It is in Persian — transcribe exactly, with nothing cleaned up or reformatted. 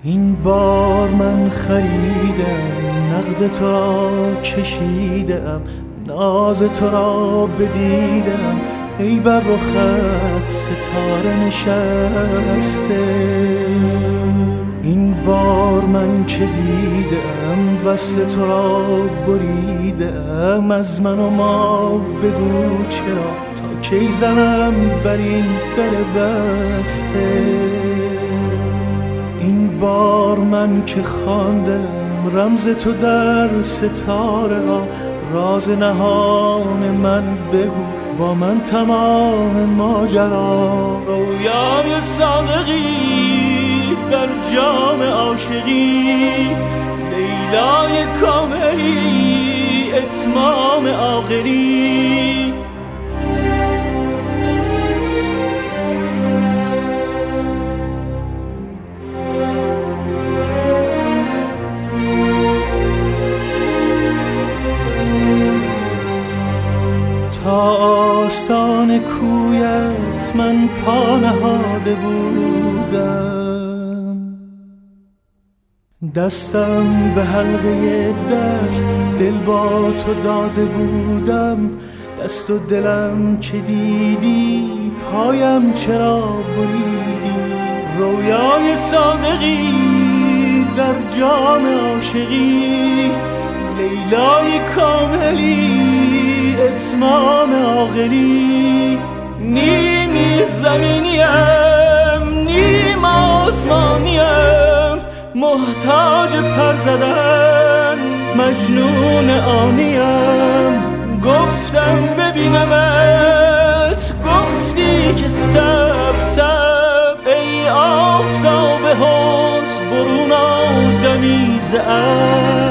این بار من خریدم، نقد تو را کشیدم، ناز تو را بدیدم، ای بر رخت ستاره نشسته. این بار من که دیدم وصل تو را بریدم، از من و ما بگو چرا تا کی زنم بر این در بسته. این بار من که خواندم رمز تو در ستاره ها، راز نهان من بگو با من تمام ماجرا. رویای صادقی در جام عاشقی، لیلای کاملی اتمام عاقلی. تا آستان کویت من پا نهاده بودم، دستم به حلقه در دل با تو داده بودم. دست و دلم که دیدی پایم چرا بریدی. رویای صادقی در جام عاشقی، لیلای کاملی اتمام عاقلی. نیمی زمینیم نیم آسمانیم، محتاج پر زدن مجنون آنیم. گفتم ببینمت، گفتی که سب سب، ای آفتاب حسن برون آدمی ز